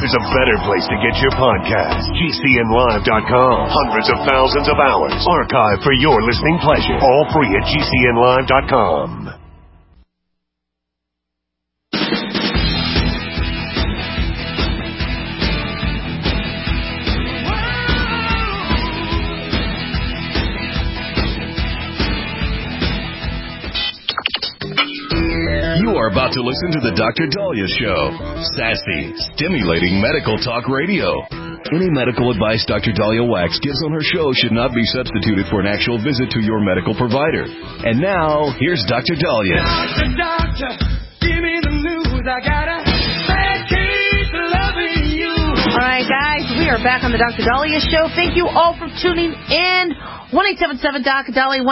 there's a better place to get your podcast. GCNlive.com. Hundreds of thousands of hours archived for your listening pleasure. All free at GCNlive.com. You are about to listen to the Dr. Daliah Show. Sassy, stimulating medical talk radio. Any medical advice Dr. Daliah Wax gives on her show should not be substituted for an actual visit to your medical provider. And now, here's Dr. Daliah. Doctor, give me the news. I got a bad case of loving you. All right, guys, we are back on the Dr. Daliah Show. Thank you all for tuning in. 1-877-Dr. Daliah,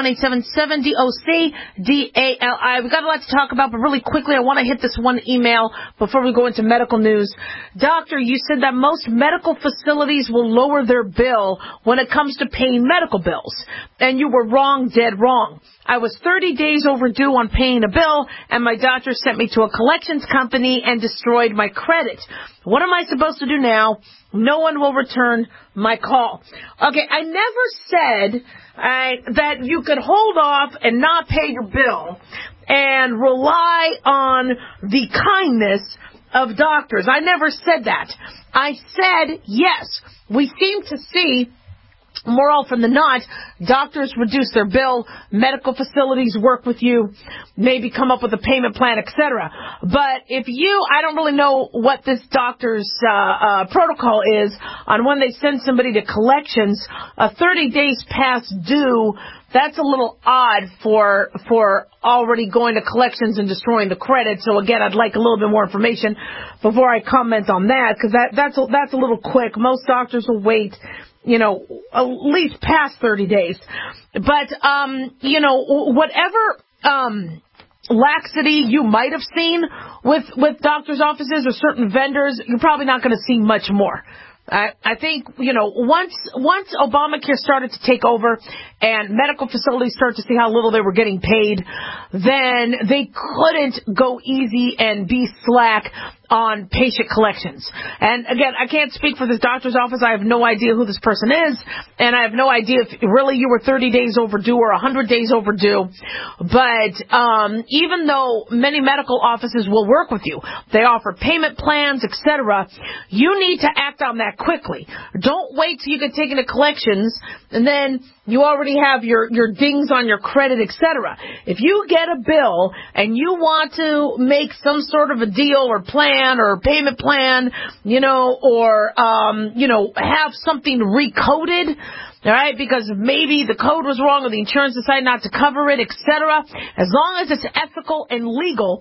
1-877-DOC-DALI. We've got a lot to talk about, but really quickly, I want to hit this one email before we go into medical news. Doctor, you said that most medical facilities will lower their bill when it comes to paying medical bills. And you were wrong, dead wrong. I was 30 days overdue on paying a bill, and my doctor sent me to a collections company and destroyed my credit. What am I supposed to do now? No one will return my call. Okay, I never said that you could hold off and not pay your bill and rely on the kindness of doctors. I never said that. I said, yes, we seem to see more often than not, doctors reduce their bill, medical facilities work with you, maybe come up with a payment plan, etc. But if I don't really know what this doctor's protocol is on when they send somebody to collections, 30 days past due, that's a little odd for already going to collections and destroying the credit. So again, I'd like a little bit more information before I comment on that, because that's a little quick. Most doctors will wait, at least past 30 days. But, whatever laxity you might have seen with doctors' offices or certain vendors, you're probably not going to see much more. I think, once Obamacare started to take over and medical facilities started to see how little they were getting paid, then they couldn't go easy and be slack on patient collections. And again, I can't speak for this doctor's office. I have no idea who this person is, and I have no idea if really you were 30 days overdue or 100 days overdue. But even though many medical offices will work with you, they offer payment plans, etc., you need to act on that quickly. Don't wait till you get taken to collections and then you already have your dings on your credit, etc. If you get a bill and you want to make some sort of a deal or plan or payment plan, or have something recoded, all right, because maybe the code was wrong or the insurance decided not to cover it, etc. As long as it's ethical and legal,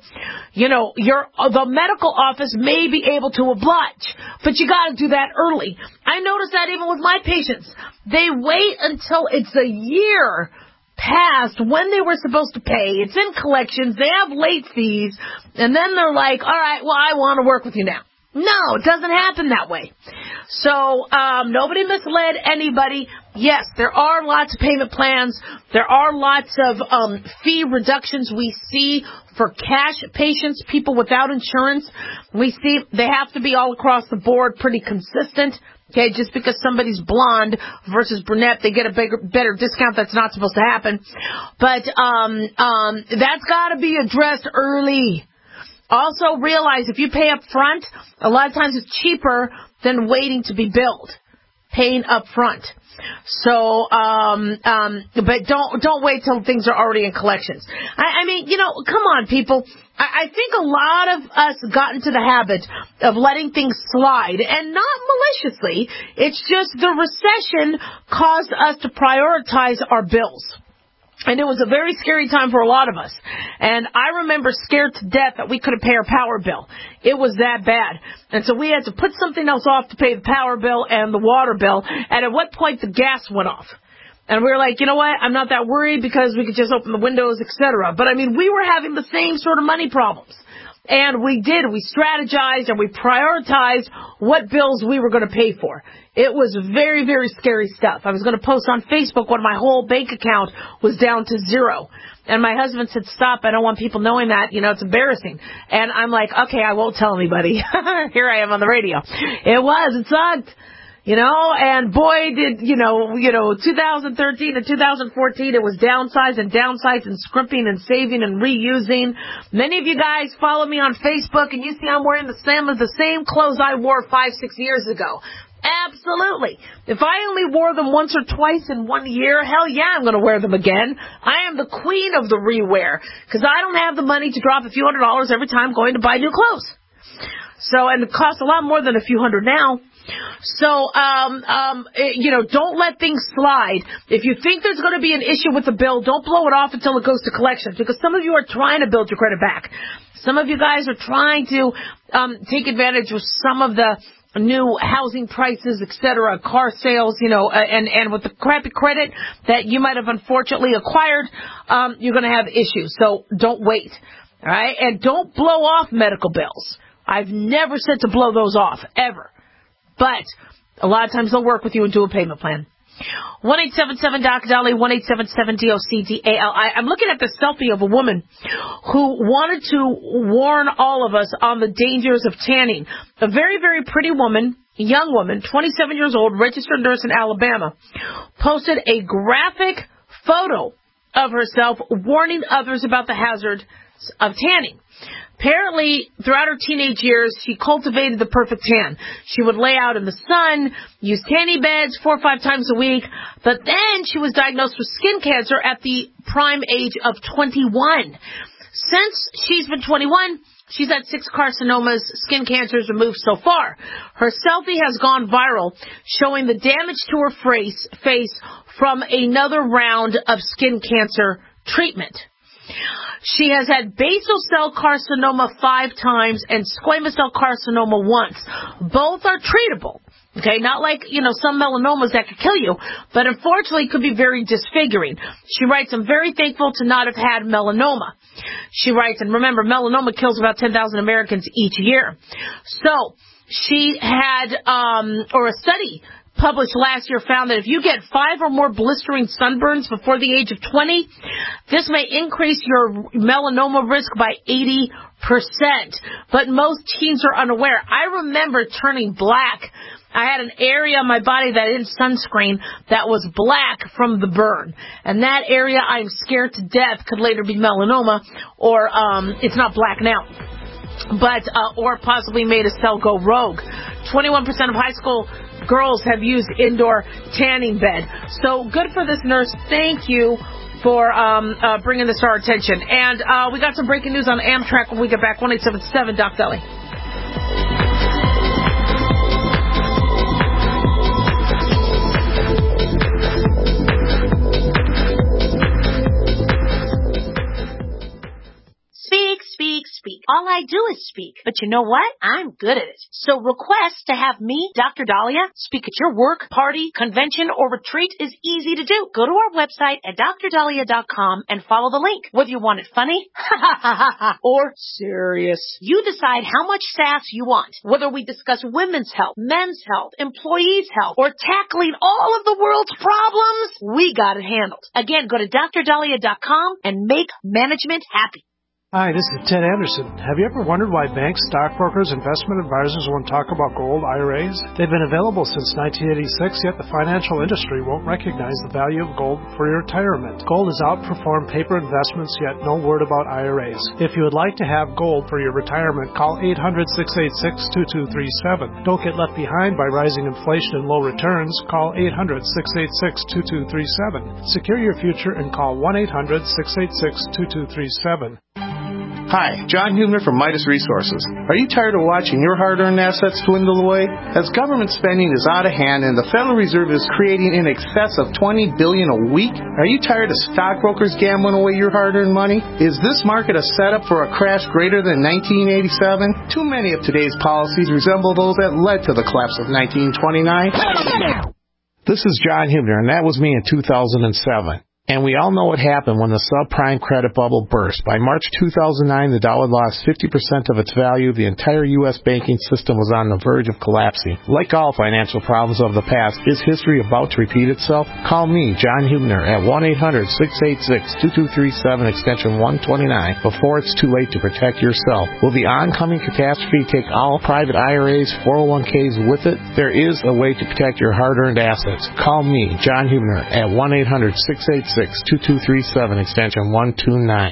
the medical office may be able to oblige, but you got to do that early. I notice that even with my patients. They wait until it's a year past when they were supposed to pay. It's in collections. They have late fees. And then they're like, all right, well, I want to work with you now. No, it doesn't happen that way. So nobody misled anybody. Yes, there are lots of payment plans. There are lots of fee reductions we see for cash patients, people without insurance. We see they have to be all across the board pretty consistent. Okay, just because somebody's blonde versus brunette, they get a better discount. That's not supposed to happen. But that's got to be addressed early. Also realize if you pay up front, a lot of times it's cheaper than waiting to be billed, paying up front. So, but don't wait till things are already in collections. I mean, come on, people. I think a lot of us got into the habit of letting things slide, and not maliciously. It's just the recession caused us to prioritize our bills. And it was a very scary time for a lot of us. And I remember scared to death that we couldn't pay our power bill. It was that bad. And so we had to put something else off to pay the power bill and the water bill. And at what point the gas went off. And we were like, you know what? I'm not that worried because we could just open the windows, etc. But I mean, we were having the same sort of money problems. And we did. We strategized and we prioritized what bills we were going to pay for. It was very, very scary stuff. I was going to post on Facebook when my whole bank account was down to zero. And my husband said, stop, I don't want people knowing that. You know, it's embarrassing. And I'm like, okay, I won't tell anybody. Here I am on the radio. It sucked. You know, and boy, did, 2013 to 2014, it was downsize and scrimping and saving and reusing. Many of you guys follow me on Facebook, and you see I'm wearing the same clothes I wore 5-6 years ago. Absolutely. If I only wore them once or twice in 1 year, hell yeah, I'm going to wear them again. I am the queen of the rewear, because I don't have the money to drop a few $100s every time going to buy new clothes. So, and it costs a lot more than a few $100 now. So, don't let things slide. If you think there's going to be an issue with the bill, don't blow it off until it goes to collections, because some of you are trying to build your credit back. Some of you guys are trying to take advantage of some of the new housing prices, etc., car sales, and with the crappy credit that you might have unfortunately acquired, you're going to have issues. So don't wait. All right? And don't blow off medical bills. I've never said to blow those off, ever. But a lot of times they'll work with you and do a payment plan. 1-877-DOC-DOLLY, 1-877-DOC-DALI. I'm looking at the selfie of a woman who wanted to warn all of us on the dangers of tanning. A very, very pretty woman, young woman, 27 years old, registered nurse in Alabama, posted a graphic photo of herself warning others about the hazard of tanning. Apparently, throughout her teenage years, she cultivated the perfect tan. She would lay out in the sun, use tanning beds 4 or 5 times a week, but then she was diagnosed with skin cancer at the prime age of 21. Since she's been 21, she's had 6 carcinomas, skin cancers removed so far. Her selfie has gone viral, showing the damage to her face from another round of skin cancer treatment. She has had basal cell carcinoma 5 times and squamous cell carcinoma once. Both are treatable. Okay, not like, some melanomas that could kill you, but unfortunately could be very disfiguring. She writes, I'm very thankful to not have had melanoma. She writes, and remember, melanoma kills about 10,000 Americans each year. So, she had, a study published last year found that if you get 5 or more blistering sunburns before the age of 20, this may increase your melanoma risk by 80%. But most teens are unaware. I remember turning black. I had an area on my body that in sunscreen that was black from the burn. And that area, I'm scared to death, could later be melanoma, or it's not black now, but or possibly made a cell go rogue. 21% of high school girls have used indoor tanning bed. So good for this nurse. Thank you for bringing this to our attention. And we got some breaking news on Amtrak when we get back. 1-877-DOC-DOLLY. Speak. All I do is speak. But you know what? I'm good at it. So request to have me, Dr. Dahlia, speak at your work, party, convention, or retreat is easy to do. Go to our website at drdahlia.com and follow the link. Whether you want it funny or serious, you decide how much sass you want. Whether we discuss women's health, men's health, employees' health, or tackling all of the world's problems, we got it handled. Again, go to drdahlia.com and make management happy. Hi, this is Ted Anderson. Have you ever wondered why banks, stockbrokers, investment advisors won't talk about gold IRAs? They've been available since 1986, yet the financial industry won't recognize the value of gold for your retirement. Gold has outperformed paper investments, yet no word about IRAs. If you would like to have gold for your retirement, call 800-686-2237. Don't get left behind by rising inflation and low returns. Call 800-686-2237. Secure your future and call 1-800-686-2237. Hi, John Huebner from Midas Resources. Are you tired of watching your hard-earned assets dwindle away? As government spending is out of hand and the Federal Reserve is creating in excess of $20 billion a week, are you tired of stockbrokers gambling away your hard-earned money? Is this market a setup for a crash greater than 1987? Too many of today's policies resemble those that led to the collapse of 1929. This is John Huebner, and that was me in 2007. And we all know what happened when the subprime credit bubble burst. By March 2009, the dollar lost 50% of its value. The entire U.S. banking system was on the verge of collapsing. Like all financial problems of the past, is history about to repeat itself? Call me, John Hubner, at 1-800-686-2237, extension 129, before it's too late to protect yourself. Will the oncoming catastrophe take all private IRAs, 401ks with it? There is a way to protect your hard-earned assets. Call me, John Hubner, at 1-800-686-2237, extension 129.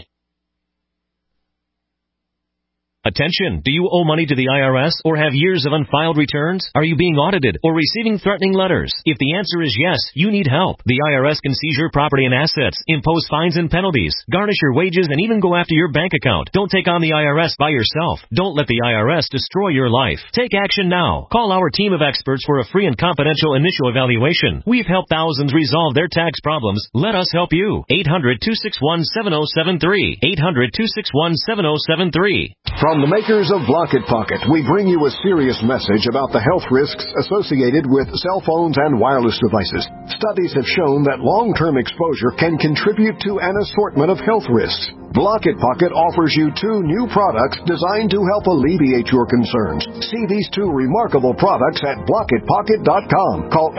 Attention! Do you owe money to the IRS or have years of unfiled returns? Are you being audited or receiving threatening letters? If the answer is yes, you need help. The IRS can seize your property and assets, impose fines and penalties, garnish your wages, and even go after your bank account. Don't take on the IRS by yourself. Don't let the IRS destroy your life. Take action now. Call our team of experts for a free and confidential initial evaluation. We've helped thousands resolve their tax problems. Let us help you. 800-261-7073. 800-261-7073. From the makers of Block It Pocket, we bring you a serious message about the health risks associated with cell phones and wireless devices. Studies have shown that long-term exposure can contribute to an assortment of health risks. Block It Pocket offers you 2 new products designed to help alleviate your concerns. See these 2 remarkable products at blockitpocket.com. Call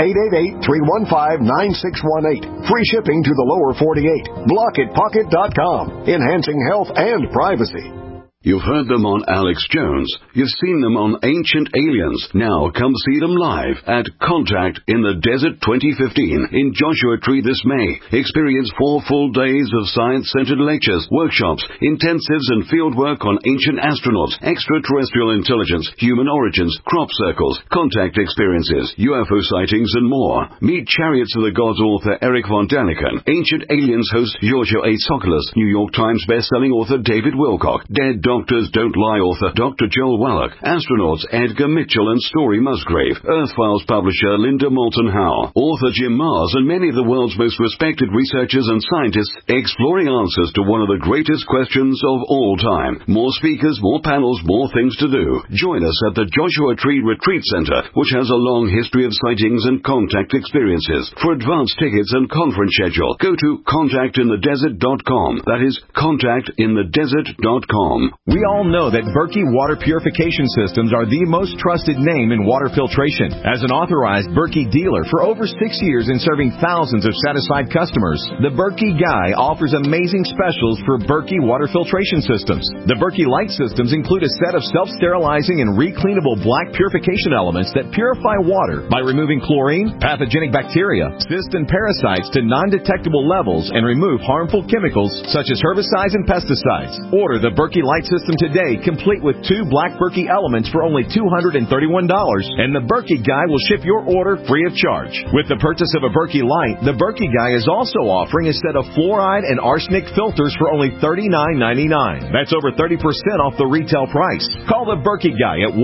888-315-9618. Free shipping to the lower 48. Blockitpocket.com. Enhancing health and privacy. You've heard them on Alex Jones. You've seen them on Ancient Aliens. Now come see them live at Contact in the Desert 2015 in Joshua Tree this May. Experience 4 full days of science-centered lectures, workshops, intensives, and fieldwork on ancient astronauts, extraterrestrial intelligence, human origins, crop circles, contact experiences, UFO sightings, and more. Meet Chariots of the Gods author Eric von Daniken, Ancient Aliens host Giorgio A. Tsoukalos, New York Times bestselling author David Wilcock, Dead Doctors Don't Lie author Dr. Joel Wallach, astronauts Edgar Mitchell and Story Musgrave, Earth Files publisher Linda Moulton Howe, author Jim Mars, and many of the world's most respected researchers and scientists exploring answers to one of the greatest questions of all time. More speakers, more panels, more things to do. Join us at the Joshua Tree Retreat Center, which has a long history of sightings and contact experiences. For advance tickets and conference schedule, go to contactinthedesert.com. That is contactinthedesert.com. We all know that Berkey Water Purification Systems are the most trusted name in water filtration. As an authorized Berkey dealer for over 6 years and serving thousands of satisfied customers, the Berkey Guy offers amazing specials for Berkey Water Filtration Systems. The Berkey Light Systems include a set of self-sterilizing and recleanable black purification elements that purify water by removing chlorine, pathogenic bacteria, cysts, and parasites to non-detectable levels and remove harmful chemicals such as herbicides and pesticides. Order the Berkey Light System today, complete with 2 black Berkey elements for only $231, and the Berkey Guy will ship your order free of charge. With the purchase of a Berkey Light, the Berkey Guy is also offering a set of fluoride and arsenic filters for only $39.99. That's over 30% off the retail price. Call the Berkey Guy at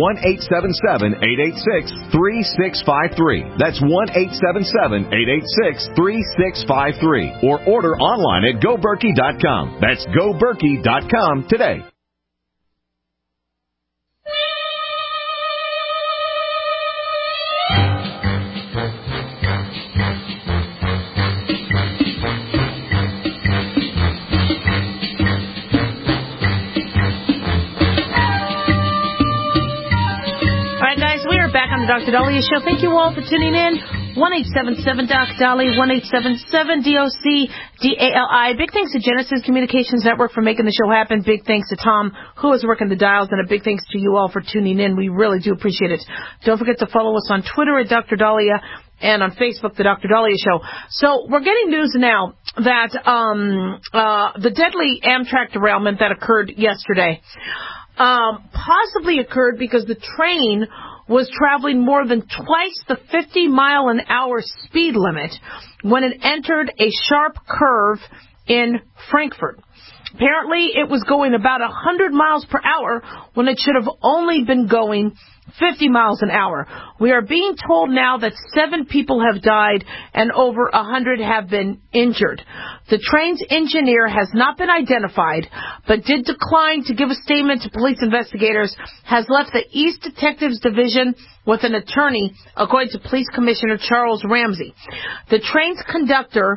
1-877-886-3653. That's 1-877-886-3653. Or order online at GoBerkey.com. That's GoBerkey.com today. The Dr. Dahlia Show. Thank you all for tuning in. 1-877-DOC-DALI, 1-877-DOC-DALI. Big thanks to Genesis Communications Network for making the show happen. Big thanks to Tom, who is working the dials, and a big thanks to you all for tuning in. We really do appreciate it. Don't forget to follow us on Twitter at Dr. Dahlia and on Facebook, The Dr. Dahlia Show. So we're getting news now that the deadly Amtrak derailment that occurred yesterday possibly occurred because the train was traveling more than twice the 50-mile-an-hour speed limit when it entered a sharp curve in Frankfurt. Apparently, it was going about 100 miles per hour when it should have only been going 50 miles an hour. We are being told now that 7 people have died and over 100 have been injured. The train's engineer has not been identified, but did decline to give a statement to police investigators, has left the East Detectives Division with an attorney, according to Police Commissioner Charles Ramsey. The train's conductor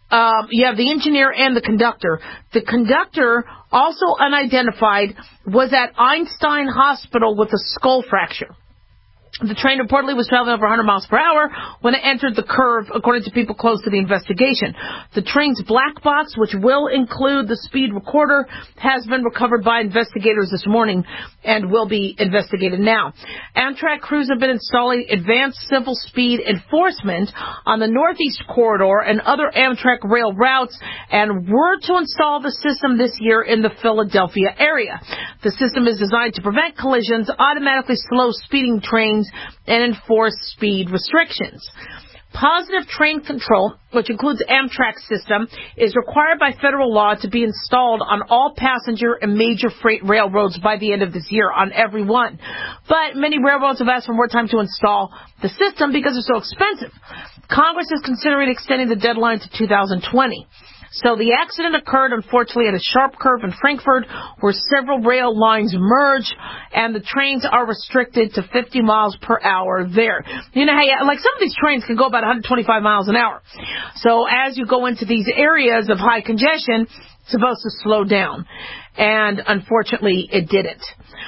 You have the engineer and the conductor. The conductor, also unidentified, was at Einstein Hospital with a skull fracture. The train reportedly was traveling over 100 miles per hour when it entered the curve, according to people close to the investigation. The train's black box, which will include the speed recorder, has been recovered by investigators this morning and will be investigated now. Amtrak crews have been installing advanced civil speed enforcement on the Northeast Corridor and other Amtrak rail routes and were to install the system this year in the Philadelphia area. The system is designed to prevent collisions, automatically slow speeding trains, and enforce speed restrictions. Positive train control, which includes Amtrak's system, is required by federal law to be installed on all passenger and major freight railroads by the end of this year, on every one. But many railroads have asked for more time to install the system because it's so expensive. Congress is considering extending the deadline to 2020. So the accident occurred, unfortunately, at a sharp curve in Frankfurt where several rail lines merge, and the trains are restricted to 50 miles per hour there. You know, hey, like some of these trains can go about 125 miles an hour. So as you go into these areas of high congestion, it's supposed to slow down. And unfortunately, it didn't.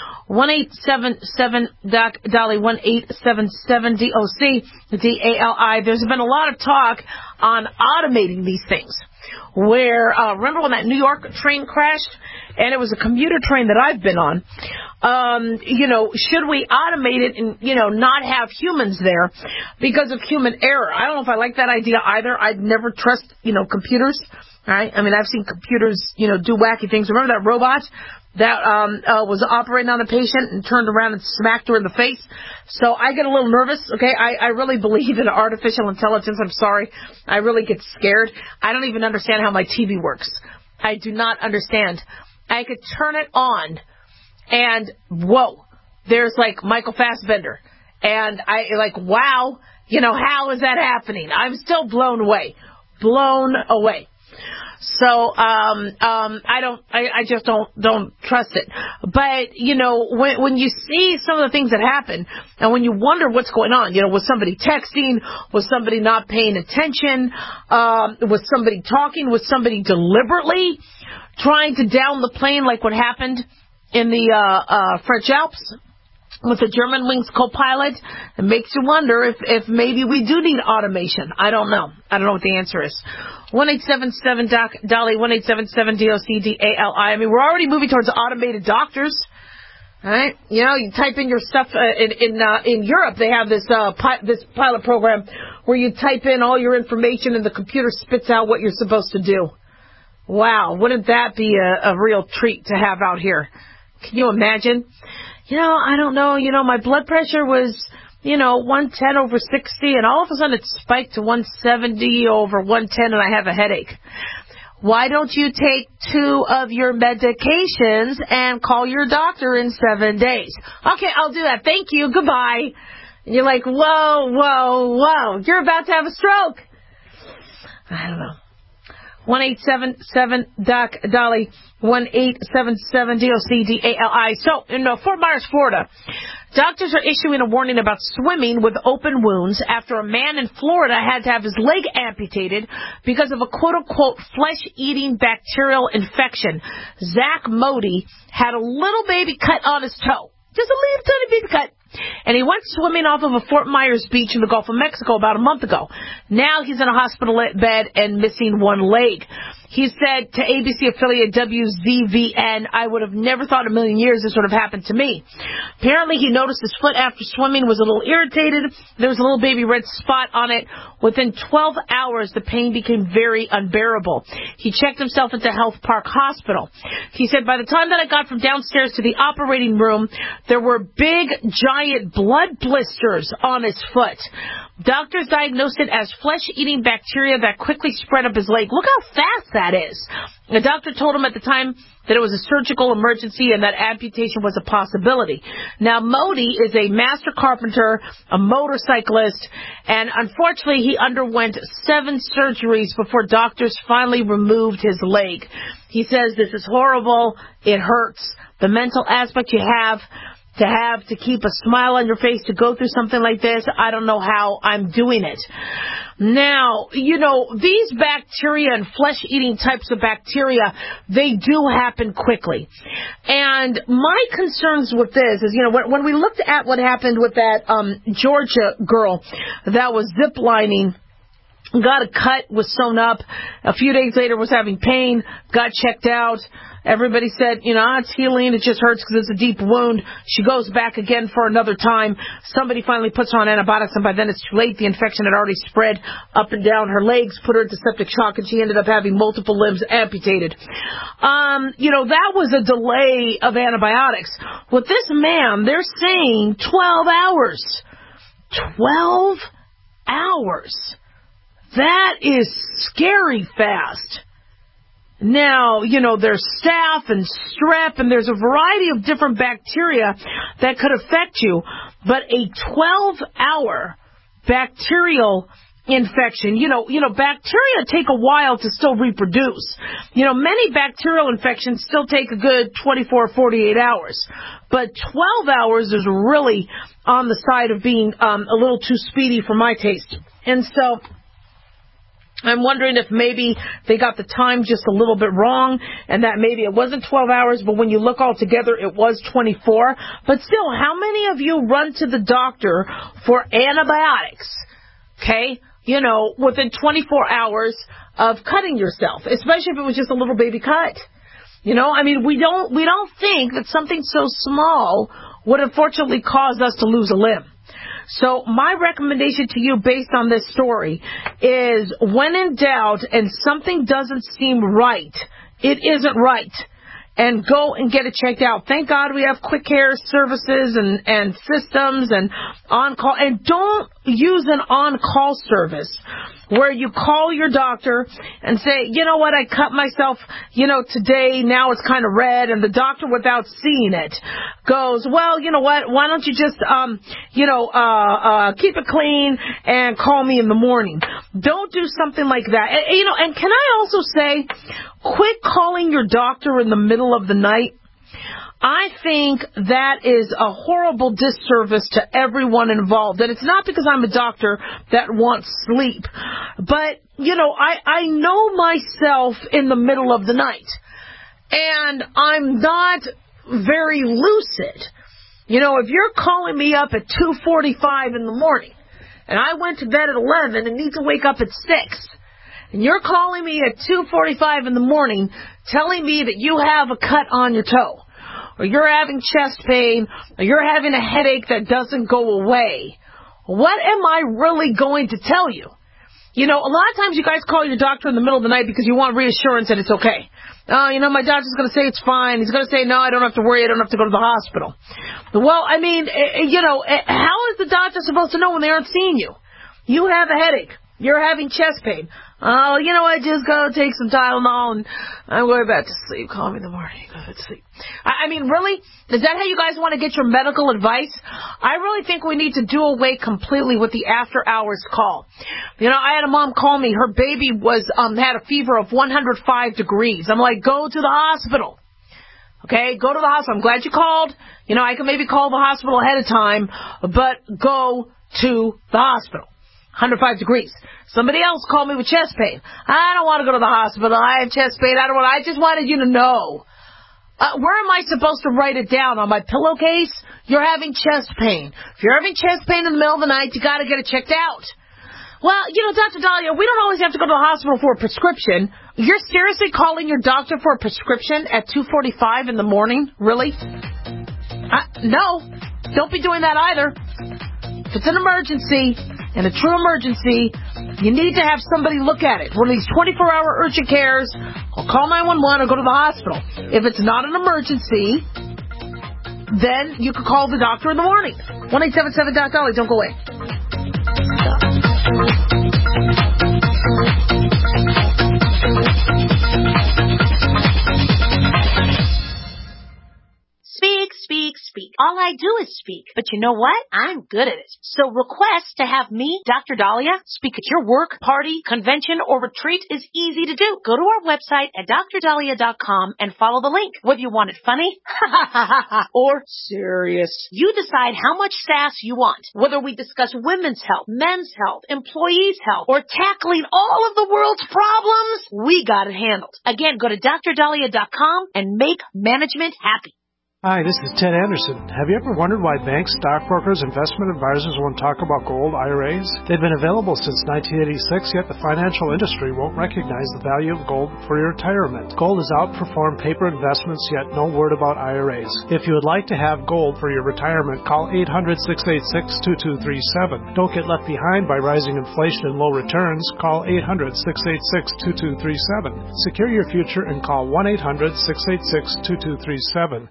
1-877-DOC-DOLLY, 1-877-DOC-DALI. There's been a lot of talk on automating these things. Where, remember when that New York train crashed? And it was a commuter train that I've been on. Should we automate it and, not have humans there because of human error? I don't know if I like that idea either. I'd never trust, computers. All right. I mean, I've seen computers, do wacky things. Remember that robot that was operating on a patient and turned around and smacked her in the face? So I get a little nervous, okay? I really believe in artificial intelligence. I'm sorry. I really get scared. I don't even understand how my TV works. I do not understand. I could turn it on and, whoa, there's like Michael Fassbender. And wow, how is that happening? I'm still blown away. Blown away. So, I just don't trust it. But, when you see some of the things that happen and when you wonder what's going on, was somebody texting? Was somebody not paying attention? Was somebody talking? Was somebody deliberately trying to down the plane like what happened in the, French Alps? With the Germanwings co-pilot? It makes you wonder if maybe we do need automation. I don't know. I don't know what the answer is. 1-877-DOC-DOLLY, 1-877-DOC-DALI. I mean, we're already moving towards automated doctors. All right? You type in your stuff in Europe. They have this pilot program where you type in all your information and the computer spits out what you're supposed to do. Wow. Wouldn't that be a real treat to have out here? Can you imagine? I don't know. My blood pressure was, 110 over 60, and all of a sudden it spiked to 170 over 110, and I have a headache. Why don't you take 2 of your medications and call your doctor in 7 days? Okay, I'll do that. Thank you. Goodbye. And you're like, whoa. You're about to have a stroke. I don't know. 1-877-DOC-DOLLY, 1-877-DOC-DALI. So, in Fort Myers, Florida, doctors are issuing a warning about swimming with open wounds after a man in Florida had to have his leg amputated because of a quote-unquote flesh-eating bacterial infection. Zach Modi had a little baby cut on his toe. Just a little tiny baby cut. And he went swimming off of a Fort Myers beach in the Gulf of Mexico about a month ago. Now he's in a hospital bed and missing one leg. He said to ABC affiliate WZVN, I would have never thought in a million years this would have happened to me. Apparently he noticed his foot after swimming was a little irritated. There was a little baby red spot on it. Within 12 hours, the pain became very unbearable. He checked himself into Health Park Hospital. He said, by the time that I got from downstairs to the operating room, there were big, giant blood blisters on his foot. Doctors diagnosed it as flesh-eating bacteria that quickly spread up his leg. Look how fast that is. The doctor told him at the time that it was a surgical emergency and that amputation was a possibility. Now, Modi is a master carpenter, a motorcyclist, and unfortunately he underwent 7 surgeries before doctors finally removed his leg. He says, this is horrible. It hurts. The mental aspect you have to have to keep a smile on your face to go through something like this. I don't know how I'm doing it. Now, these bacteria and flesh-eating types of bacteria, they do happen quickly. And my concerns with this is, when we looked at what happened with that Georgia girl that was ziplining, got a cut, was sewn up, a few days later was having pain, got checked out. Everybody said, it's healing, it just hurts because it's a deep wound. She goes back again for another time. Somebody finally puts her on antibiotics, and by then it's too late. The infection had already spread up and down her legs, put her into septic shock, and she ended up having multiple limbs amputated. That was a delay of antibiotics. With this man, they're saying 12 hours. 12 hours. That is scary fast. Now, there's staph and strep, and there's a variety of different bacteria that could affect you. But a 12-hour bacterial infection, bacteria take a while to still reproduce. Many bacterial infections still take a good 24, 48 hours. But 12 hours is really on the side of being a little too speedy for my taste. And so I'm wondering if maybe they got the time just a little bit wrong, and that maybe it wasn't 12 hours, but when you look all together, it was 24. But still, how many of you run to the doctor for antibiotics, okay, within 24 hours of cutting yourself, especially if it was just a little baby cut? We don't think that something so small would unfortunately cause us to lose a limb. So my recommendation to you based on this story is, when in doubt and something doesn't seem right, it isn't right, and go and get it checked out. Thank God we have quick care services and systems and on-call. And don't use an on-call service where you call your doctor and say, you know what, I cut myself, today, now it's kind of red, and the doctor, without seeing it, goes, well, you know what, why don't you just, keep it clean and call me in the morning. Don't do something like that. And can I also say, quit calling your doctor in the middle of the night. I think that is a horrible disservice to everyone involved. And it's not because I'm a doctor that wants sleep. But, I know myself in the middle of the night. And I'm not very lucid. If you're calling me up at 2:45 in the morning, and I went to bed at 11 and need to wake up at 6, and you're calling me at 2:45 in the morning telling me that you have a cut on your toe, or you're having chest pain, or you're having a headache that doesn't go away, what am I really going to tell you? A lot of times you guys call your doctor in the middle of the night because you want reassurance that it's okay. My doctor's going to say it's fine. He's going to say, no, I don't have to worry. I don't have to go to the hospital. Well, how is the doctor supposed to know when they aren't seeing you? You have a headache. You're having chest pain. Oh, I just go take some Tylenol and I'm going back to sleep. Call me in the morning. Go to sleep. Really? Is that how you guys want to get your medical advice? I really think we need to do away completely with the after-hours call. I had a mom call me. Her baby had a fever of 105 degrees. I'm like, go to the hospital. Okay, go to the hospital. I'm glad you called. I can maybe call the hospital ahead of time, but go to the hospital. 105 degrees. Somebody else called me with chest pain. I don't want to go to the hospital. I have chest pain. I just wanted you to know. Where am I supposed to write it down? On my pillowcase? You're having chest pain. If you're having chest pain in the middle of the night, you got to get it checked out. Well, Dr. Dahlia, we don't always have to go to the hospital for a prescription. You're seriously calling your doctor for a prescription at 2:45 in the morning? Really? No. Don't be doing that either. If it's an emergency, and a true emergency, you need to have somebody look at it. One of these 24-hour urgent cares, or call 911 or go to the hospital. If it's not an emergency, then you could call the doctor in the morning. 1-877-DOC-DOLLY. Don't go away. Speak, speak, speak. All I do is speak. But you know what? I'm good at it. So request to have me, Dr. Dahlia, speak at your work, party, convention, or retreat is easy to do. Go to our website at drdahlia.com and follow the link. Whether you want it funny or serious, you decide how much sass you want. Whether we discuss women's health, men's health, employees' health, or tackling all of the world's problems, we got it handled. Again, go to drdahlia.com and make management happy. Hi, this is Ted Anderson. Have you ever wondered why banks, stockbrokers, investment advisors won't talk about gold IRAs? They've been available since 1986, yet the financial industry won't recognize the value of gold for your retirement. Gold has outperformed paper investments, yet no word about IRAs. If you would like to have gold for your retirement, call 800-686-2237. Don't get left behind by rising inflation and low returns. Call 800-686-2237. Secure your future and call 1-800-686-2237.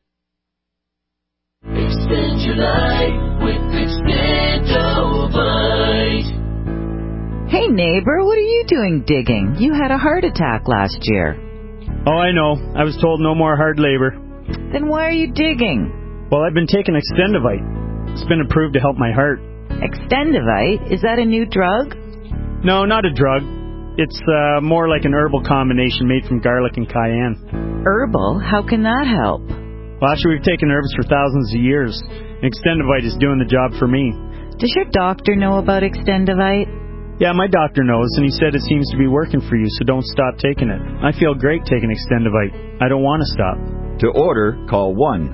Extend your life with Extendovite. Hey neighbor, what are you doing digging? You had a heart attack last year. Oh, I know. I was told no more hard labor. Then why are you digging? Well, I've been taking Extendovite. It's been approved to help my heart. Extendovite? Is that a new drug? No, not a drug. It's more like an herbal combination made from garlic and cayenne. Herbal? How can that help? Well, actually, we've taken herbs for thousands of years. Extendovite is doing the job for me. Does your doctor know about Extendovite? Yeah, my doctor knows, and he said it seems to be working for you, so don't stop taking it. I feel great taking Extendovite. I don't want to stop. To order, call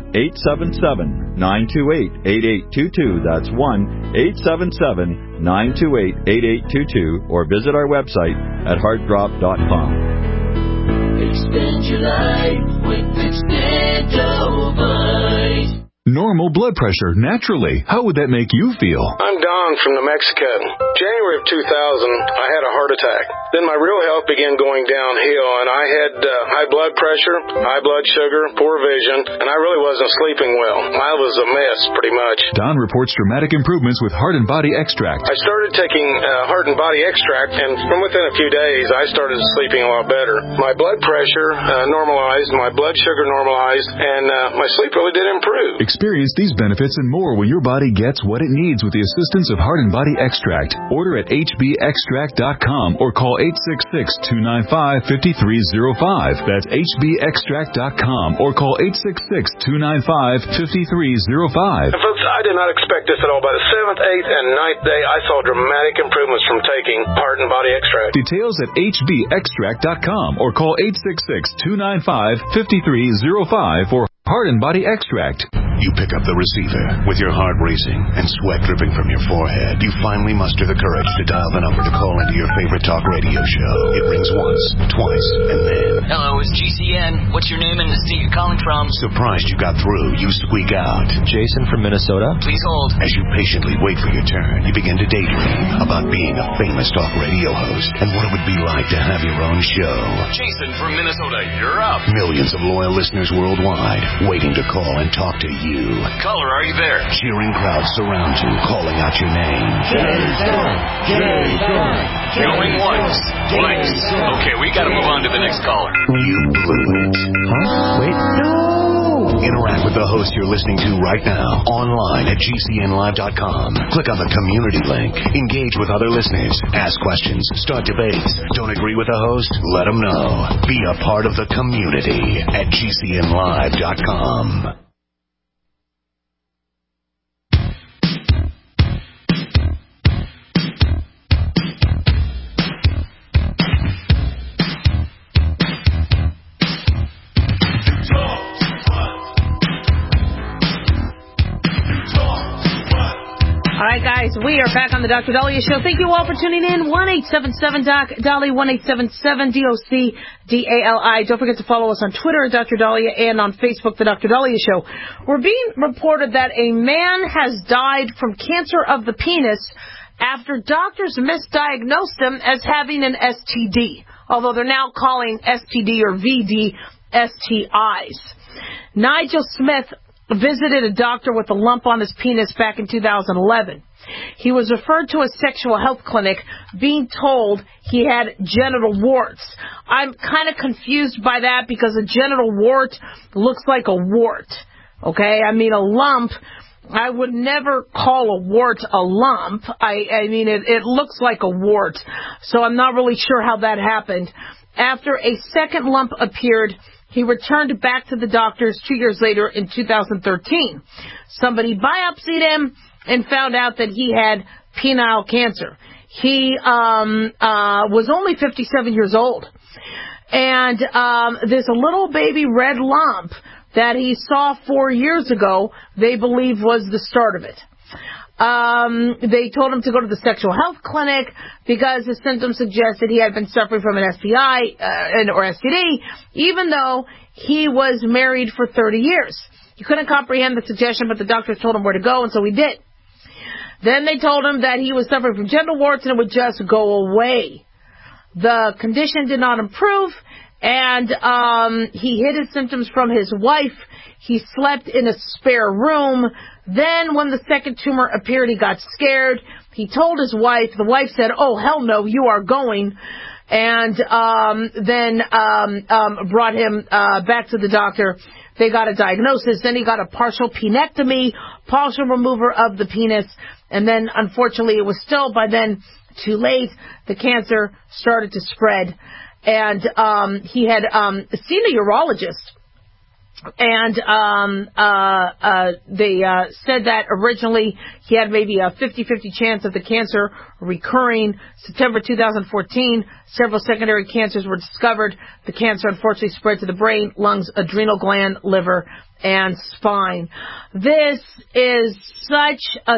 1-877-928-8822. That's 1-877-928-8822, or visit our website at heartdrop.com. Extend your life with Extendovite. Normal blood pressure, naturally. How would that make you feel? I'm Don from New Mexico. January of 2000, I had a heart attack. Then my real health began going downhill, and I had high blood pressure, high blood sugar, poor vision, and I really wasn't sleeping well. I was a mess, pretty much. Don reports dramatic improvements with Heart and Body Extract. I started taking Heart and Body Extract, and from within a few days, I started sleeping a lot better. My blood pressure normalized, my blood sugar normalized, and my sleep really did improve. Experience these benefits and more when your body gets what it needs with the assistance of Heart and Body Extract. Order at hbextract.com or call 866-295-5305. That's hbextract.com or call 866-295-5305. And folks, I did not expect this at all. By the 7th, 8th, and 9th day, I saw dramatic improvements from taking Heart and Body Extract. Details at hbextract.com or call 866-295-5305 for Heart and Body Extract. You pick up the receiver with your heart racing and sweat dripping from your forehead. You finally muster the courage to dial the number to call into your favorite talk radio show. It rings once, twice, and then... Hello, it's GCN. What's your name and the state you're calling from? Surprised you got through, you squeak out. Jason from Minnesota. Please hold. As you patiently wait for your turn, you begin to daydream about being a famous talk radio host and what it would be like to have your own show. Jason from Minnesota, you're up. Millions of loyal listeners worldwide waiting to call and talk to you. Caller, are you there? Cheering crowds surround you, calling out your name. Jason! Jason! Going once, twice. Okay, we gotta move on to the next caller. You blew it. Huh? Wait. No! Interact with the host you're listening to right now, online at GCNlive.com. Click on the community link. Engage with other listeners. Ask questions. Start debates. Don't agree with the host? Let them know. Be a part of the community at GCNlive.com. All right, guys, we are back on the Dr. Dahlia Show. Thank you all for tuning in. 1-877-DOC-DALI, 1-877-DOC-DALI. Don't forget to follow us on Twitter at Dr. Dahlia and on Facebook, The Dr. Dahlia Show. We're being reported that a man has died from cancer of the penis after doctors misdiagnosed him as having an STD, although they're now calling STD or VD STIs. Nigel Smith visited a doctor with a lump on his penis back in 2011. He was referred to a sexual health clinic, being told he had genital warts. I'm kind of confused by that because a genital wart looks like a wart. Okay? I mean, a lump, I would never call a wart a lump. I mean, it looks like a wart. So I'm not really sure how that happened. After a second lump appeared, he returned back to the doctors 2 years later in 2013. Somebody biopsied him and found out that he had penile cancer. He was only 57 years old. And this little baby red lump that he saw 4 years ago, they believe was the start of it. They told him to go to the sexual health clinic because his symptoms suggested he had been suffering from an STI or STD, even though he was married for 30 years. He couldn't comprehend the suggestion, but the doctors told him where to go, and so he did. Then they told him that he was suffering from genital warts and it would just go away. The condition did not improve, and he hid his symptoms from his wife. He slept in a spare room. Then when the second tumor appeared, he got scared. He told his wife. The wife said, "Oh, hell no, you are going." And then brought him back to the doctor. They got a diagnosis. Then he got a partial penectomy, partial removal of the penis. And then, unfortunately, it was still by then too late. The cancer started to spread. And he had seen a urologist. And they said that originally he had maybe a 50-50 chance of the cancer recurring. September 2014, several secondary cancers were discovered. The cancer unfortunately spread to the brain, lungs, adrenal gland, liver, and spine. This is such a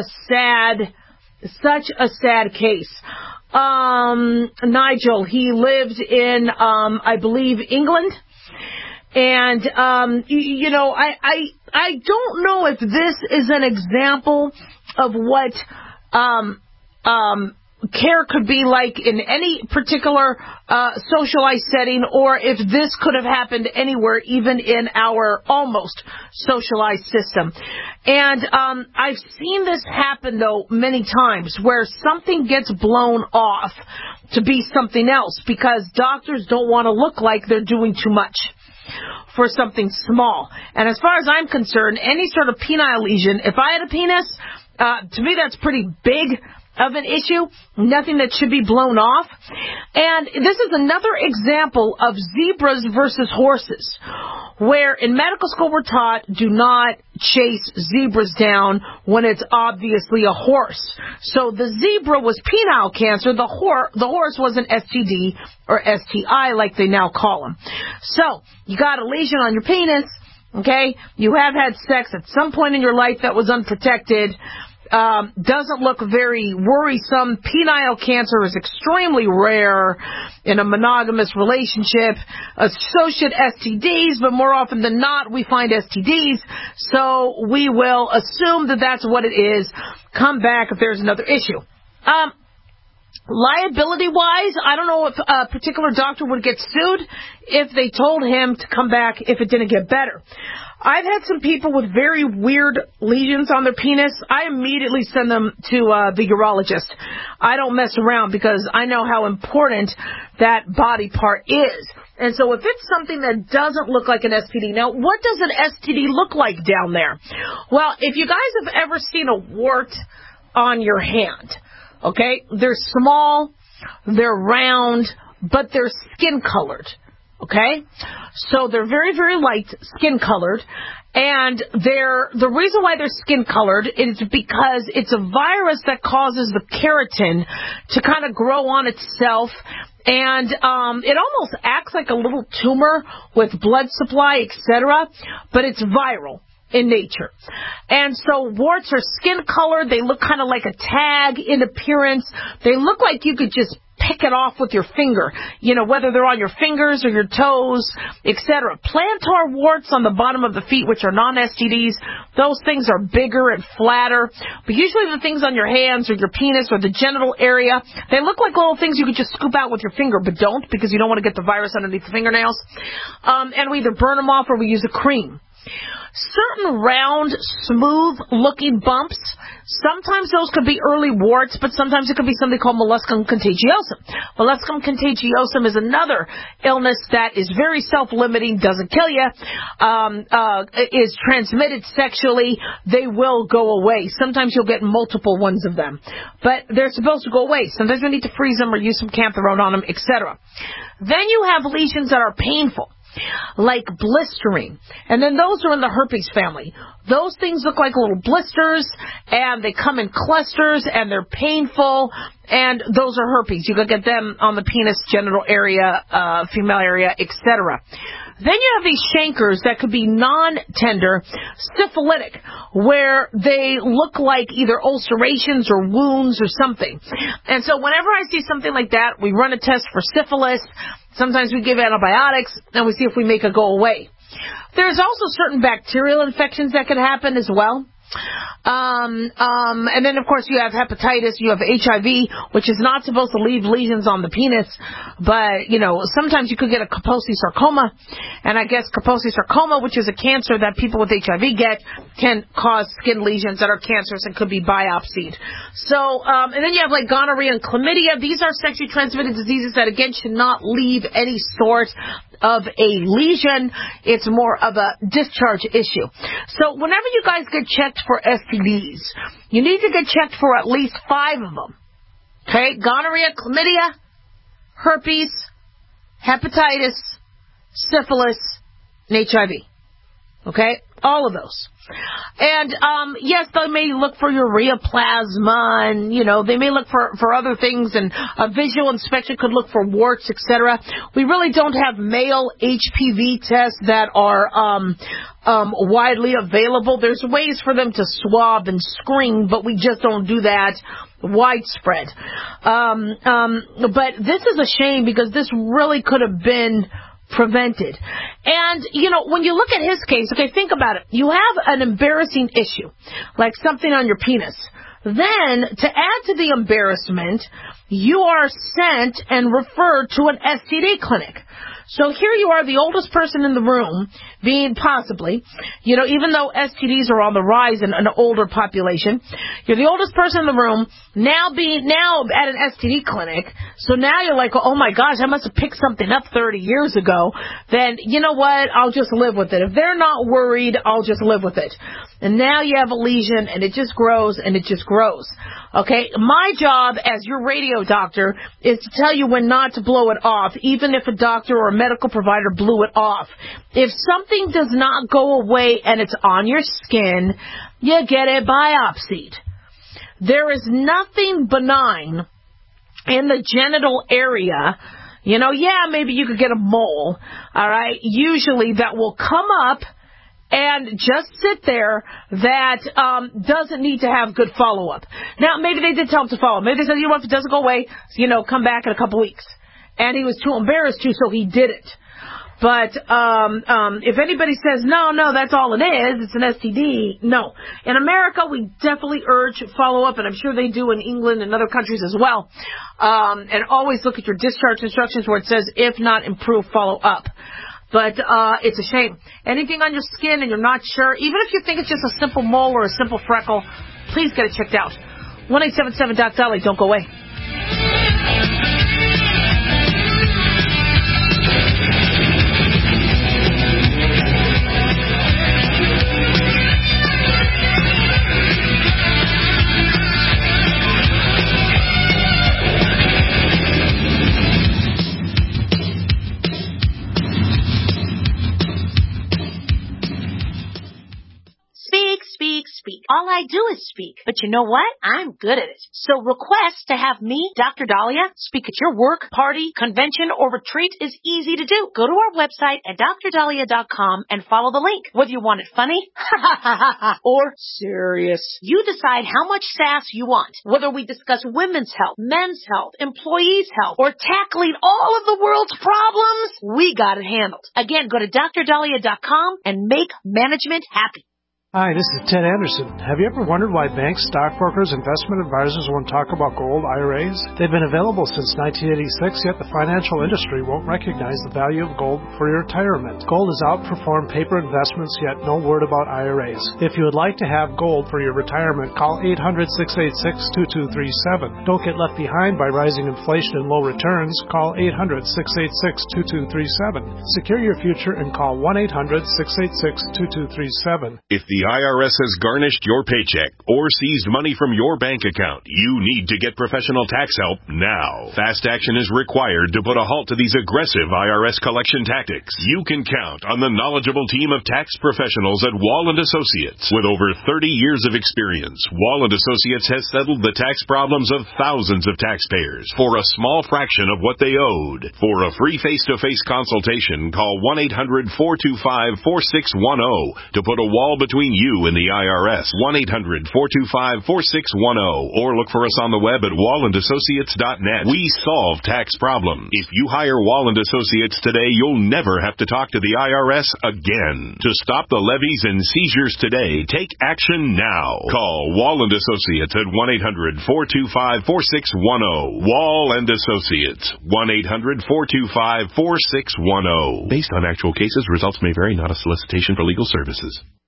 sad case. Nigel, he lived in, I believe, England. And, you know, I don't know if this is an example of what, care could be like in any particular, socialized setting, or if this could have happened anywhere, even in our almost socialized system. And, I've seen this happen, though, many times, where something gets blown off to be something else, because doctors don't want to look like they're doing too much for something small. And as far as I'm concerned, any sort of penile lesion, if I had a penis, to me that's pretty big of an issue, nothing that should be blown off. And this is another example of zebras versus horses, where in medical school we're taught, do not chase zebras down when it's obviously a horse. So the zebra was penile cancer, the horse was an STD or STI like they now call them. So you got a lesion on your penis, okay? You have had sex at some point in your life that was unprotected. Doesn't look very worrisome. Penile cancer is extremely rare in a monogamous relationship. Associate STDs, but more often than not, we find STDs. So we will assume that that's what it is. Come back if there's another issue. Liability-wise, I don't know if a particular doctor would get sued if they told him to come back if it didn't get better. I've had some people with very weird lesions on their penis. I immediately send them to the urologist. I don't mess around because I know how important that body part is. And so if it's something that doesn't look like an STD, now what does an STD look like down there? Well, if you guys have ever seen a wart on your hand, okay, they're small, they're round, but they're skin-colored. Okay? So they're very, very light skin-colored, and the reason why they're skin-colored is because it's a virus that causes the keratin to kind of grow on itself, and it almost acts like a little tumor with blood supply, etc., but it's viral in nature. And so warts are skin-colored. They look kind of like a tag in appearance. They look like you could just pick it off with your finger, you know, whether they're on your fingers or your toes, etc. Plantar warts on the bottom of the feet, which are non-STDs, those things are bigger and flatter. But usually the things on your hands or your penis or the genital area, they look like little things you could just scoop out with your finger, but don't, because you don't want to get the virus underneath the fingernails. And we either burn them off or we use a cream. certain round, smooth-looking bumps, sometimes those could be early warts, but sometimes it could be something called molluscum contagiosum. Molluscum contagiosum is another illness that is very self-limiting, doesn't kill you, is transmitted sexually. They will go away. Sometimes you'll get multiple ones of them, but they're supposed to go away. Sometimes we need to freeze them or use some cantharone on them, etc. Then you have lesions that are painful, like blistering. And then those are in the herpes family. Those things look like little blisters, and they come in clusters, and they're painful, and those are herpes. You can get them on the penis, genital area, female area, etc. Then you have these chancres that could be non-tender, syphilitic, where they look like either ulcerations or wounds or something. And so whenever I see something like that, we run a test for syphilis. Sometimes we give antibiotics, and we see if we make it go away. There's also certain bacterial infections that can happen as well. And then, of course, you have hepatitis, you have HIV, which is not supposed to leave lesions on the penis, but, sometimes you could get a Kaposi sarcoma, and I guess Kaposi sarcoma, which is a cancer that people with HIV get, can cause skin lesions that are cancerous and could be biopsied. So, and then you have, like, gonorrhea and chlamydia. These are sexually transmitted diseases that, again, should not leave any sort of a lesion. It's more of a discharge issue. So whenever you guys get checked for STDs, you need to get checked for at least 5 of them. Okay? Gonorrhea, chlamydia, herpes, hepatitis, syphilis, and HIV. Okay? All of those. And, yes, they may look for ureaplasma, and, they may look for other things, and a visual inspection could look for warts, etc. We really don't have male HPV tests that are widely available. There's ways for them to swab and screen, but we just don't do that widespread. But this is a shame, because this really could have been prevented. And, when you look at his case, okay, think about it. You have an embarrassing issue, like something on your penis. Then, to add to the embarrassment, you are sent and referred to an STD clinic. So here you are, the oldest person in the room, being possibly, even though STDs are on the rise in an older population, you're the oldest person in the room, now at an STD clinic. So now you're like, oh my gosh, I must have picked something up 30 years ago. Then, you know what? I'll just live with it. If they're not worried, I'll just live with it. And now you have a lesion, and it just grows, and it just grows. Okay, my job as your radio doctor is to tell you when not to blow it off, even if a doctor or a medical provider blew it off. If something does not go away and it's on your skin, you get it biopsied. There is nothing benign in the genital area. Maybe you could get a mole, all right? Usually that will come up and just sit there, that doesn't need to have good follow-up. Now, maybe they did tell him to follow. Maybe they said, if it doesn't go away, come back in a couple weeks. And he was too embarrassed to, so he did it. But if anybody says, no, that's all it is, it's an STD, no. In America, we definitely urge follow-up, and I'm sure they do in England and other countries as well. And always look at your discharge instructions where it says, if not, improve, follow up. But it's a shame. Anything on your skin and you're not sure, even if you think it's just a simple mole or a simple freckle, please get it checked out. 1-877-DOC-DOLLY. Don't go away. Speak. All I do is speak. But you know what? I'm good at it. So request to have me, Dr. Dahlia, speak at your work, party, convention, or retreat is easy to do. Go to our website at drdahlia.com and follow the link. Whether you want it funny or serious, you decide how much sass you want. Whether we discuss women's health, men's health, employees' health, or tackling all of the world's problems, we got it handled. Again, go to drdahlia.com and make management happy. Hi, this is Ted Anderson. Have you ever wondered why banks, stockbrokers, investment advisors won't talk about gold IRAs? They've been available since 1986, yet the financial industry won't recognize the value of gold for your retirement. Gold has outperformed paper investments, yet no word about IRAs. If you would like to have gold for your retirement, call 800-686-2237. Don't get left behind by rising inflation and low returns. Call 800-686-2237. Secure your future and call 1-800-686-2237. If the IRS has garnished your paycheck or seized money from your bank account, you need to get professional tax help now. Fast action is required to put a halt to these aggressive IRS collection tactics. You can count on the knowledgeable team of tax professionals at Wall & Associates. With over 30 years of experience, Wall & Associates has settled the tax problems of thousands of taxpayers for a small fraction of what they owed. For a free face-to-face consultation, call 1-800-425-4610 to put a wall between you and the IRS. 1-800-425-4610 or look for us on the web at wallandassociates.net. We solve tax problems. If you hire Wall & Associates today, you'll never have to talk to the IRS again. To stop the levies and seizures today, take action now. Call Wall & Associates at 1-800-425-4610. Wall & Associates. 1-800-425-4610. Based on actual cases, results may vary, not a solicitation for legal services.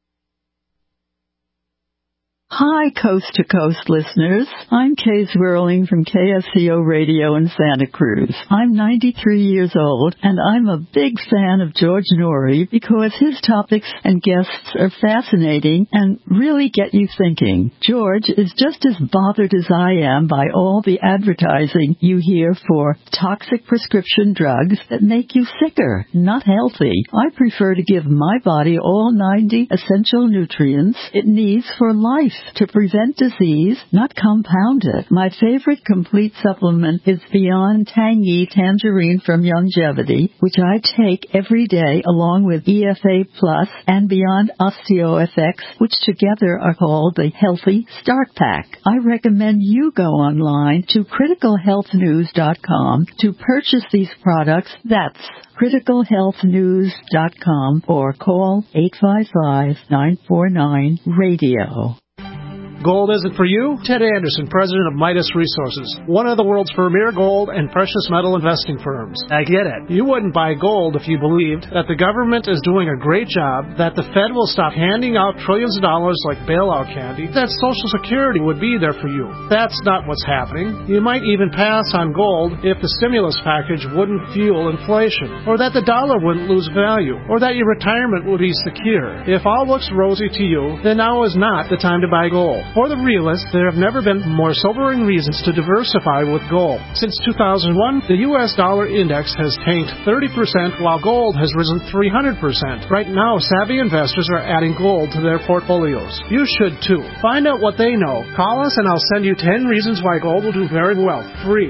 Hi, Coast to Coast listeners. I'm Kay Swirling from KSCO Radio in Santa Cruz. I'm 93 years old, and I'm a big fan of George Noory because his topics and guests are fascinating and really get you thinking. George is just as bothered as I am by all the advertising you hear for toxic prescription drugs that make you sicker, not healthy. I prefer to give my body all 90 essential nutrients it needs for life to prevent disease, not compound it. My favorite complete supplement is Beyond Tangy Tangerine from Youngevity, which I take every day along with EFA Plus and Beyond OsteoFX, which together are called the Healthy Start Pack. I recommend you go online to criticalhealthnews.com to purchase these products. That's criticalhealthnews.com or call 855-949-RADIO. Gold isn't for you? Ted Anderson, president of Midas Resources, one of the world's premier gold and precious metal investing firms. I get it. You wouldn't buy gold if you believed that the government is doing a great job, that the Fed will stop handing out trillions of dollars like bailout candy, that Social Security would be there for you. That's not what's happening. You might even pass on gold if the stimulus package wouldn't fuel inflation, or that the dollar wouldn't lose value, or that your retirement would be secure. If all looks rosy to you, then now is not the time to buy gold. For the realist, there have never been more sobering reasons to diversify with gold. Since 2001, the U.S. dollar index has tanked 30%, while gold has risen 300%. Right now, savvy investors are adding gold to their portfolios. You should too. Find out what they know. Call us and I'll send you 10 reasons why gold will do very well. Free.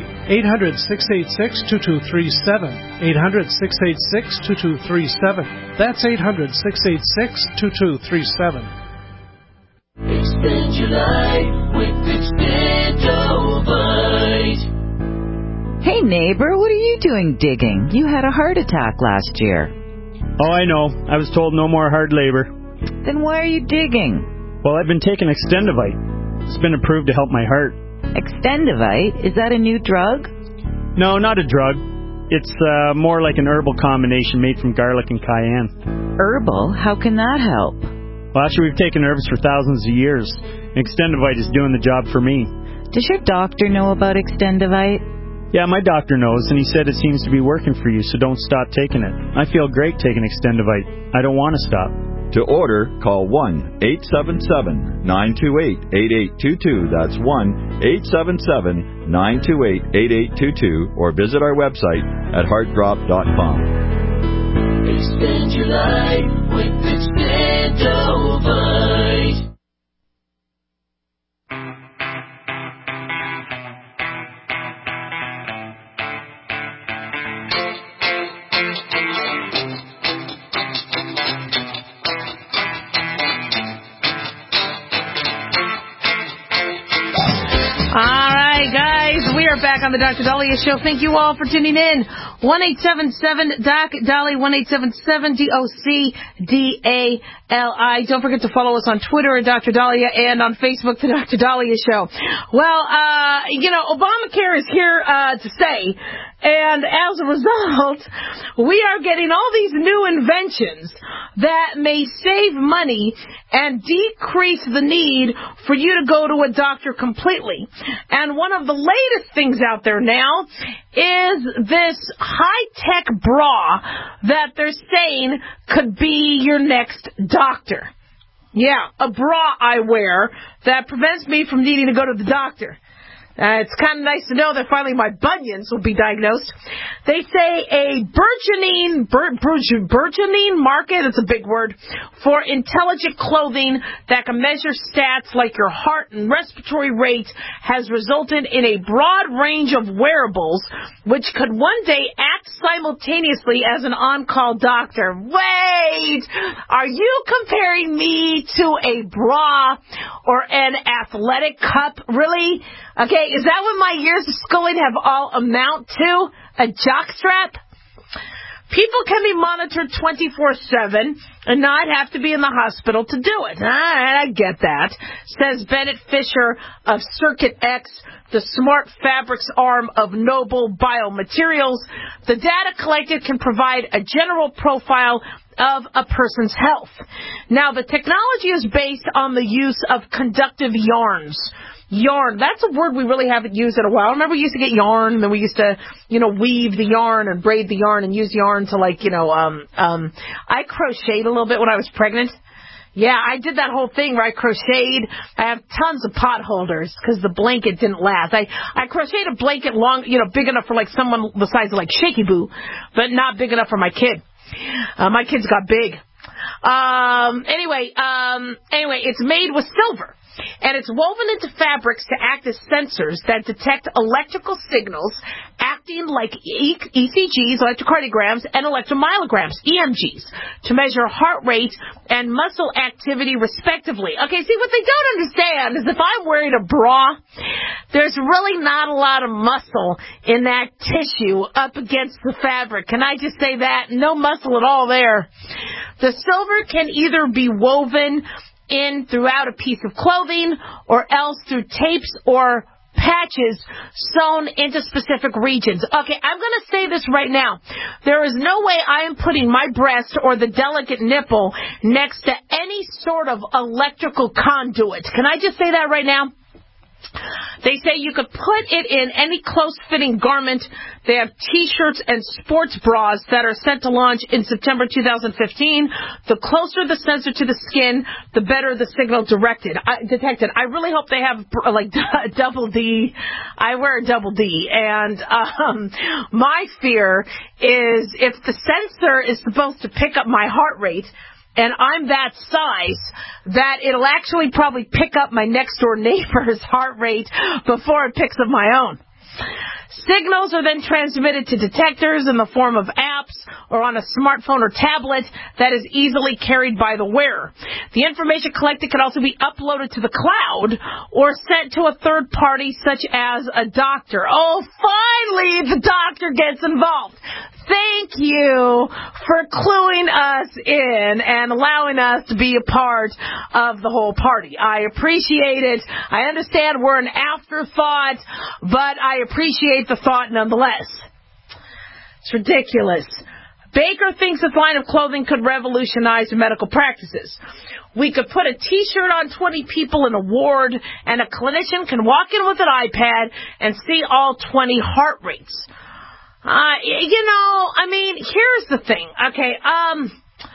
800-686-2237. 800-686-2237. That's 800-686-2237. Expand your life with Expandovite. Hey neighbor, what are you doing digging? You had a heart attack last year. Oh, I know. I was told no more hard labor. Then why are you digging? Well, I've been taking Extendovite. It's been approved to help my heart. Extendovite? Is that a new drug? No, not a drug. It's more like an herbal combination made from garlic and cayenne. Herbal? How can that help? Well, actually, we've taken herbs for thousands of years. Extendovite is doing the job for me. Does your doctor know about Extendovite? Yeah, my doctor knows, and he said it seems to be working for you, so don't stop taking it. I feel great taking Extendovite. I don't want to stop. To order, call 1-877-928-8822. That's 1-877-928-8822, or visit our website at heartdrop.com. Expand your life with Expandovite. All right, guys, we are back on the Dr. Dahlia Show. Thank you all for tuning in. 1-877-DOC-DOLLY, 1-877-DOC-DALI. Don't forget to follow us on Twitter at Dr. Dahlia and on Facebook, The Dr. Dahlia Show. Well, Obamacare is here to stay. And as a result, we are getting all these new inventions that may save money and decrease the need for you to go to a doctor completely. And one of the latest things out there now is this high-tech bra that they're saying could be your next doctor. Yeah, a bra I wear that prevents me from needing to go to the doctor. It's kind of nice to know that finally my bunions will be diagnosed. They say a burgeoning market, it's a big word, for intelligent clothing that can measure stats like your heart and respiratory rate has resulted in a broad range of wearables which could one day act simultaneously as an on-call doctor. Wait! Are you comparing me to a bra or an athletic cup? Really? Okay, is that what my years of schooling have all amount to? A jockstrap? People can be monitored 24/7 and not have to be in the hospital to do it. All right, I get that, says Bennett Fisher of Circuit X, the smart fabrics arm of Noble Biomaterials. The data collected can provide a general profile of a person's health. Now, the technology is based on the use of conductive yarns. Yarn, that's a word we really haven't used in a while. I remember we used to get yarn, and then we used to, weave the yarn and braid the yarn and use yarn to, I crocheted a little bit when I was pregnant. Yeah, I did that whole thing where I crocheted. I have tons of pot holders because the blanket didn't last. I crocheted a blanket big enough for, someone the size of, Shaky Boo, but not big enough for my kid. My kids got big. Anyway, it's made with silver. And it's woven into fabrics to act as sensors that detect electrical signals acting like ECGs, electrocardiograms, and electromyograms, EMGs, to measure heart rate and muscle activity respectively. Okay, see, what they don't understand is if I'm wearing a bra, there's really not a lot of muscle in that tissue up against the fabric. Can I just say that? No muscle at all there. The silver can either be woven in throughout a piece of clothing or else through tapes or patches sewn into specific regions. Okay, I'm going to say this right now. There is no way I am putting my breast or the delicate nipple next to any sort of electrical conduit. Can I just say that right now? They say you could put it in any close-fitting garment. They have T-shirts and sports bras that are set to launch in September 2015. The closer the sensor to the skin, the better the signal detected. I really hope they have, double D. I wear a double D. And my fear is if the sensor is supposed to pick up my heart rate, and I'm that size, that it'll actually probably pick up my next-door neighbor's heart rate before it picks up my own. Signals are then transmitted to detectors in the form of apps or on a smartphone or tablet that is easily carried by the wearer. The information collected can also be uploaded to the cloud or sent to a third party such as a doctor. Oh, finally the doctor gets involved. Thank you for cluing us in and allowing us to be a part of the whole party. I appreciate it. I understand we're an afterthought, but I appreciate the thought nonetheless. It's ridiculous. Baker thinks this line of clothing could revolutionize medical practices. We could put a T-shirt on 20 people in a ward, and a clinician can walk in with an iPad and see all 20 heart rates. Here's the thing, okay, I'm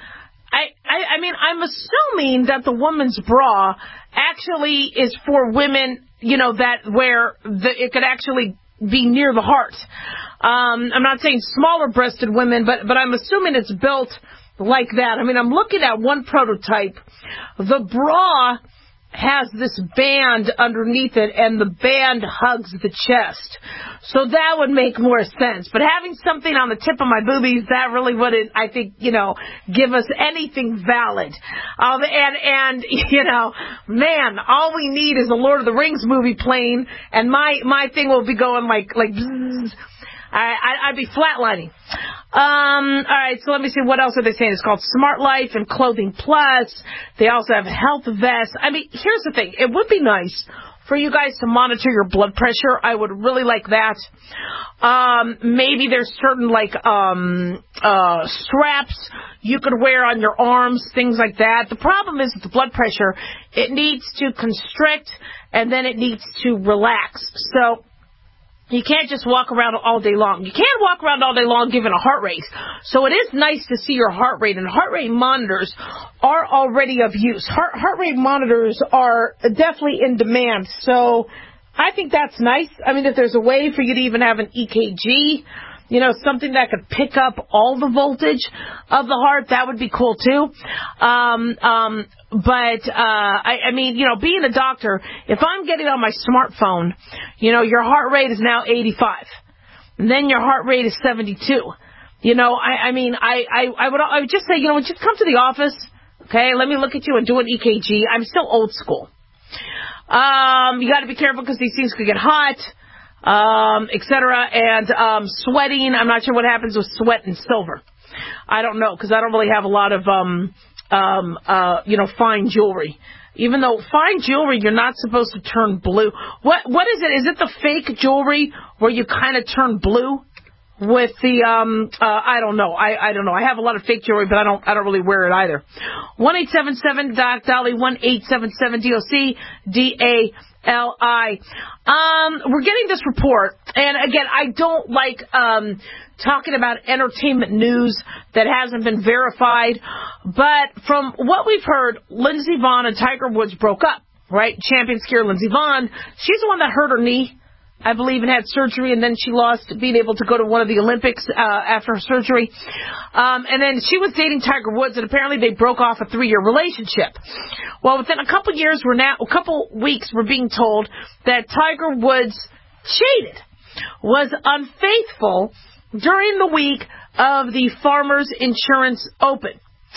assuming that the woman's bra actually is for women, where it could actually be near the heart. I'm not saying smaller-breasted women, but I'm assuming it's built like that. I'm looking at one prototype. The bra has this band underneath it, and the band hugs the chest. So that would make more sense. But having something on the tip of my boobies, that really wouldn't, I think, give us anything valid. Man, all we need is a Lord of the Rings movie playing, and my thing will be going like bzzz. I'd be flatlining. All right, so let me see, what else are they saying? It's called Smart Life and Clothing Plus. They also have health vests. I mean, here's the thing. It would be nice for you guys to monitor your blood pressure. I would really like that. Maybe there's certain, like, straps you could wear on your arms, things like that. The problem is with the blood pressure, it needs to constrict and then it needs to relax. So you can't just walk around all day long. You can't walk around all day long given a heart rate. So it is nice to see your heart rate, and heart rate monitors are already of use. Heart rate monitors are definitely in demand. So I think that's nice. I mean, if there's a way for you to even have an EKG, you know, something that could pick up all the voltage of the heart, that would be cool too. But I mean, you know, being a doctor, if I'm getting on my smartphone, you know, your heart rate is now 85, and then your heart rate is 72. You know, I mean, I would just say, you know, just come to the office, okay? Let me look at you and do an EKG. I'm still old school. You got to be careful because these things could get hot, etc. And sweating. I'm not sure what happens with sweat and silver. I don't know because I don't really have a lot of you know, fine jewelry. Even though fine jewelry, you're not supposed to turn blue. What is it? Is it the fake jewelry where you kind of turn blue with the I don't know. I don't know. I have a lot of fake jewelry, but I don't really wear it either. 1-877-DOC-DOLLY, 1-877-DOC-DALI. We're getting this report, and again, I don't like talking about entertainment news that hasn't been verified, but from what we've heard, Lindsey Vonn and Tiger Woods broke up, right? Champion skier Lindsey Vonn, she's the one that hurt her knee, I believe, and had surgery, and then she lost being able to go to one of the Olympics after her surgery. And then she was dating Tiger Woods, and apparently they broke off a 3-year relationship. Well, within a couple weeks, we're being told that Tiger Woods cheated, was unfaithful during the week of the Farmers Insurance Open.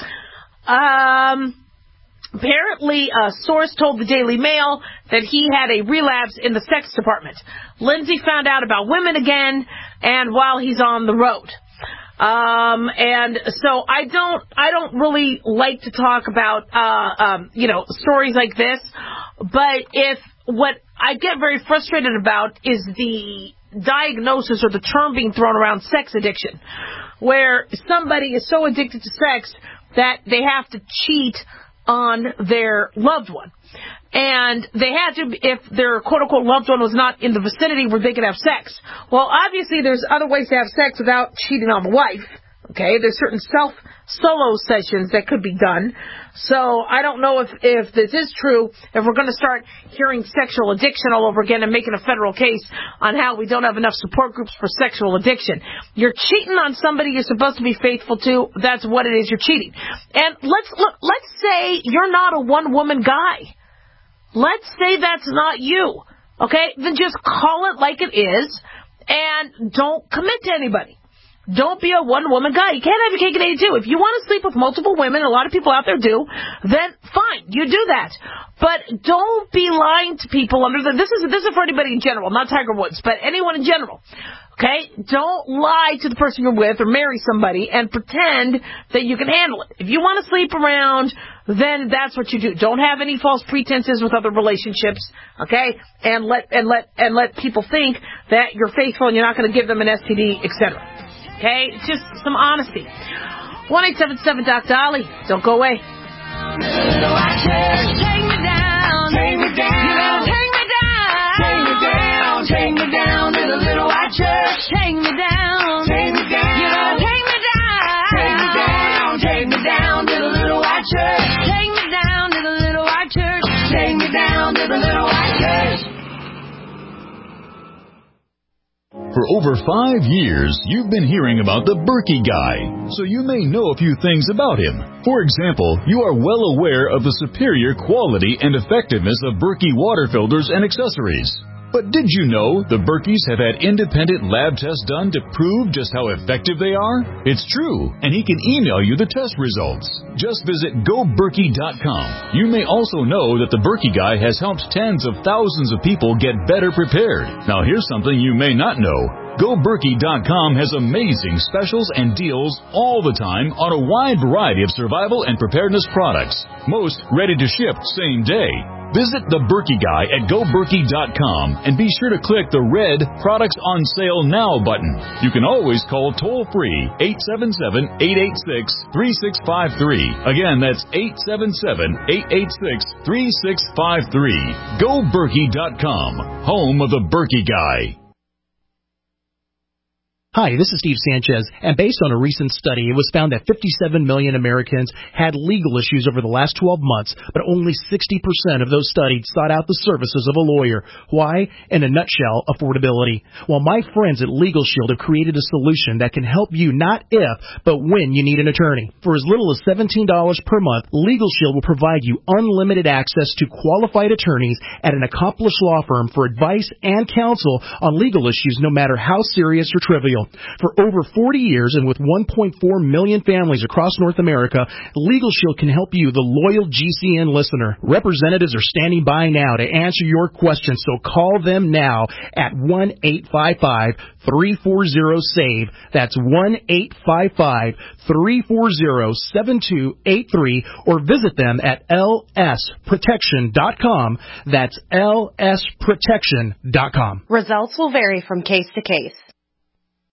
Apparently, a source told the Daily Mail that he had a relapse in the sex department. Lindsey found out about women again, and while he's on the road. And so I don't really like to talk about, you know, stories like this, but what I get very frustrated about is the diagnosis or the term being thrown around, sex addiction, where somebody is so addicted to sex that they have to cheat on their loved one. And they had to, if their quote-unquote loved one was not in the vicinity where they could have sex. Well, obviously there's other ways to have sex without cheating on the wife. Okay, there's certain solo sessions that could be done. So I don't know if this is true, if we're going to start hearing sexual addiction all over again and making a federal case on how we don't have enough support groups for sexual addiction. You're cheating on somebody you're supposed to be faithful to. That's what it is. You're cheating. And let's say you're not a one-woman guy. Let's say that's not you. Okay? Then just call it like it is and don't commit to anybody. Don't be a one-woman guy. You can't have your cake and eat it too. If you want to sleep with multiple women, a lot of people out there do, then fine, you do that. But don't be lying to people under the... This is for anybody in general, not Tiger Woods, but anyone in general. Okay? Don't lie to the person you're with or marry somebody and pretend that you can handle it. If you want to sleep around, then that's what you do. Don't have any false pretenses with other relationships, okay? And let people think that you're faithful and you're not going to give them an STD, etc. Okay? Just some honesty. 1-877-DOC-DOLLY. Don't go away. Take me down. Take me down. You gotta take me down. Take me down. Take me down to the little white church. Take me down. Take me down. You gotta take me down. Take me down. Take me down to the little white church. Take me down to the little white church. Take me down to the little white church. For over 5 years, you've been hearing about the Berkey Guy, so you may know a few things about him. For example, you are well aware of the superior quality and effectiveness of Berkey water filters and accessories. But did you know the Berkeys have had independent lab tests done to prove just how effective they are? It's true, and he can email you the test results. Just visit GoBerkey.com. You may also know that the Berkey Guy has helped tens of thousands of people get better prepared. Now here's something you may not know. GoBerkey.com has amazing specials and deals all the time on a wide variety of survival and preparedness products, most ready to ship same day. Visit the Berkey Guy at GoBerkey.com and be sure to click the red Products on Sale Now button. You can always call toll-free 877-886-3653. Again, that's 877-886-3653. GoBerkey.com, home of the Berkey Guy. Hi, this is Steve Sanchez, and based on a recent study, it was found that 57 million Americans had legal issues over the last 12 months, but only 60% of those studied sought out the services of a lawyer. Why? In a nutshell, affordability. Well, my friends at Legal Shield have created a solution that can help you not if, but when you need an attorney. For as little as $17 per month, Legal Shield will provide you unlimited access to qualified attorneys at an accomplished law firm for advice and counsel on legal issues, no matter how serious or trivial. For over 40 years and with 1.4 million families across North America, Legal Shield can help you, the loyal GCN listener. Representatives are standing by now to answer your questions, so call them now at 1-855-340-SAVE. That's 1-855-340-7283, or visit them at lsprotection.com. That's lsprotection.com. Results will vary from case to case.